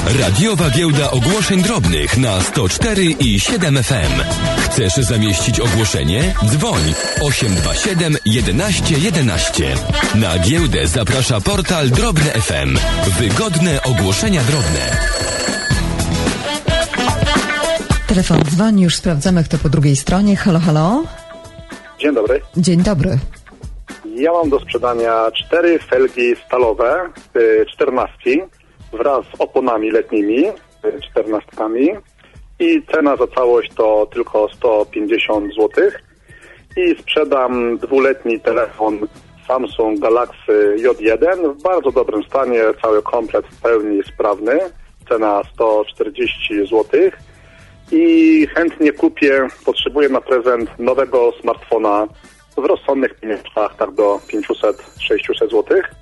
Radiowa giełda ogłoszeń drobnych na 104 i 7 FM. Chcesz zamieścić ogłoszenie? Dzwoń 827 11 11. Na giełdę zaprasza portal Drobne FM. Wygodne ogłoszenia drobne. Telefon dzwoni, już sprawdzamy, kto po drugiej stronie. Halo, halo. Dzień dobry. Dzień dobry. Ja mam do sprzedania 4 felgi stalowe, 14, wraz z oponami letnimi, 14. I cena za całość to tylko 150 zł. I sprzedam 2-letni telefon Samsung Galaxy J1 w bardzo dobrym stanie, cały komplet w pełni sprawny. Cena 140 zł. I chętnie kupię, potrzebuję na prezent nowego smartfona w rozsądnych pieniążkach, tak do 500-600 zł.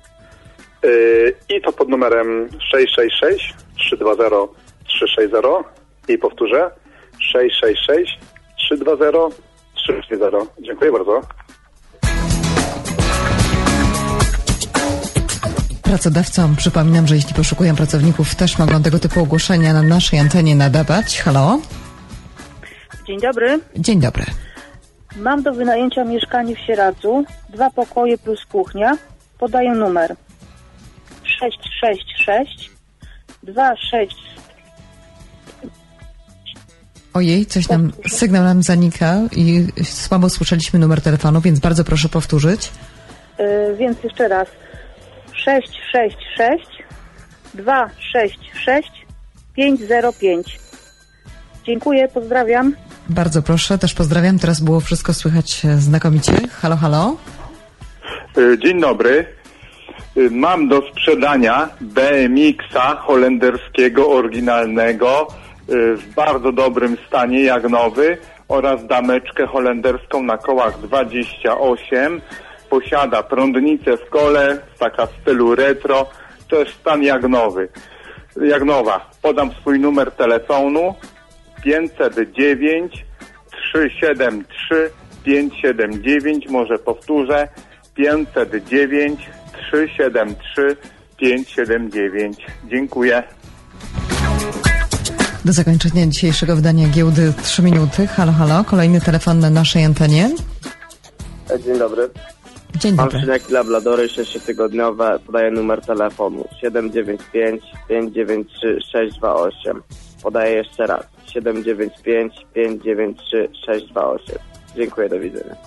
I to pod numerem 666 320 360 i powtórzę 666 320 360. Dziękuję bardzo. Pracodawcom przypominam, że jeśli poszukują pracowników, też mogą tego typu ogłoszenia na naszej antenie nadawać. Halo? Dzień dobry. Dzień dobry. Mam do wynajęcia mieszkanie w Sieradzu, 2 pokoje plus kuchnia. Podaję numer 666 26. Ojej, sygnał nam zanika i słabo słyszeliśmy numer telefonu, więc bardzo proszę powtórzyć. Więc jeszcze raz 666 266 505. Dziękuję, pozdrawiam. Bardzo proszę, też pozdrawiam. Teraz było wszystko słychać znakomicie. Halo, halo. Dzień dobry. Mam do sprzedania BMX-a holenderskiego, oryginalnego, w bardzo dobrym stanie, jak nowy, oraz dameczkę holenderską na kołach 28. Posiada prądnicę w kole, taka w stylu retro, też stan jak nowy. Jak nowa. Podam swój numer telefonu 509 373 579, może powtórzę 509 373 579. Dziękuję. Do zakończenia dzisiejszego wydania giełdy 3 minuty. Halo, halo. Kolejny telefon na naszej antenie. Dzień dobry. Dzień dobry. Mam szczeniaki labladory 6-tygodniowe. Podaję numer telefonu 795 593 628. Podaję jeszcze raz 795 593 628. Dziękuję, do widzenia.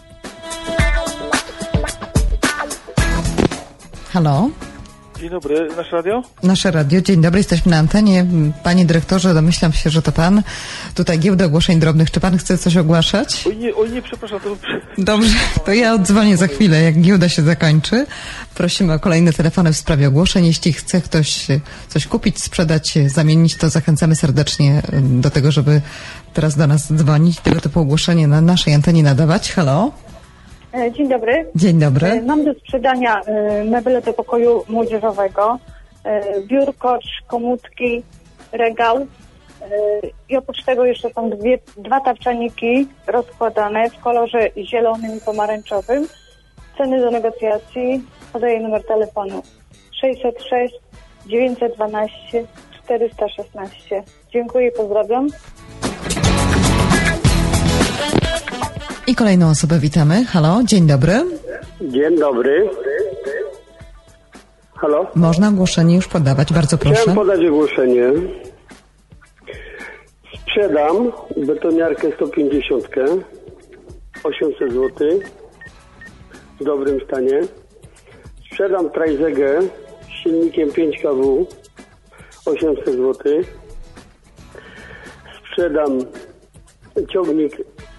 Halo? Dzień dobry, nasze radio? Nasze radio, dzień dobry, jesteśmy na antenie. Panie dyrektorze, domyślam się, że to pan. Tutaj giełda ogłoszeń drobnych. Czy pan chce coś ogłaszać? Oj nie, przepraszam. To... Dobrze, to ja odzwonię za chwilę, jak giełda się zakończy. Prosimy o kolejne telefony w sprawie ogłoszeń. Jeśli chce ktoś coś kupić, sprzedać, zamienić, to zachęcamy serdecznie do tego, żeby teraz do nas dzwonić, tego typu ogłoszenie na naszej antenie nadawać. Halo? Dzień dobry. Dzień dobry. Mam do sprzedania meble do pokoju młodzieżowego, biurko, komódki, regał i oprócz tego jeszcze są 2 tapczaniki rozkładane w kolorze zielonym i pomarańczowym. Ceny do negocjacji. Podaję numer telefonu 606 912 416. Dziękuję, pozdrawiam. I kolejną osobę witamy. Halo, dzień dobry. Dzień dobry. Halo? Można ogłoszenie już podawać, bardzo proszę. Chciałem podać ogłoszenie. Sprzedam betoniarkę 150, 800 zł, w dobrym stanie. Sprzedam trajzegę z silnikiem 5 kW, 800 zł. Sprzedam ciągnik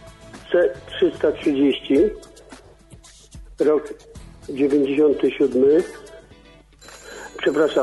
C330, rok 97, przepraszam,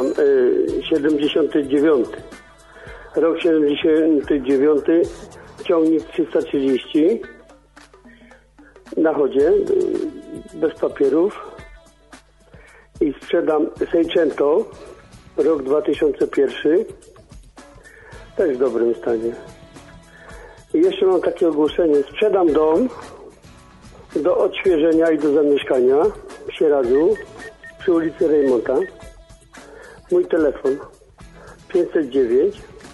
79, rok 79, ciągnik 330, na chodzie, bez papierów. I sprzedam Seicento, rok 2001, też w dobrym stanie. I jeszcze mam takie ogłoszenie. Sprzedam dom do odświeżenia i do zamieszkania w Sieradzu przy ulicy Rejmonta. Mój telefon 509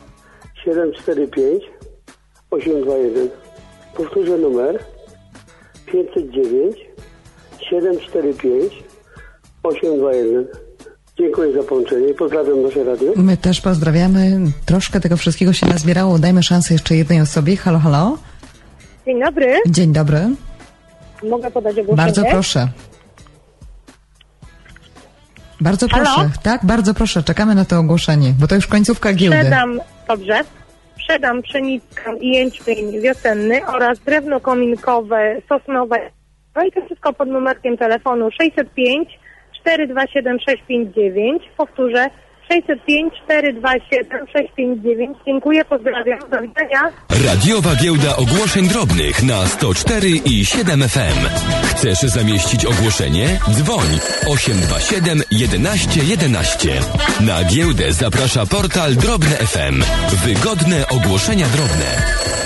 745 821. Powtórzę numer 509 745 821. Dziękuję za połączenie i pozdrawiam nasze radio. My też pozdrawiamy. Troszkę tego wszystkiego się nazbierało. Dajmy szansę jeszcze jednej osobie. Halo, halo. Dzień dobry. Dzień dobry. Mogę podać ogłoszenie? Bardzo proszę. Bardzo Halo? proszę. Tak, bardzo proszę. Czekamy na to ogłoszenie, bo to już końcówka giełdy. Sprzedam pszenicę i jęczmień wiosenny oraz drewno kominkowe, sosnowe. No i to wszystko pod numerkiem telefonu 605 427 659. Powtórzę 605 427 659. Dziękuję, pozdrawiam, do widzenia. Radiowa giełda ogłoszeń drobnych na 104 i 7 FM. Chcesz zamieścić ogłoszenie? Dzwoń 827 11 11. Na giełdę zaprasza portal Drobne FM. Wygodne ogłoszenia drobne.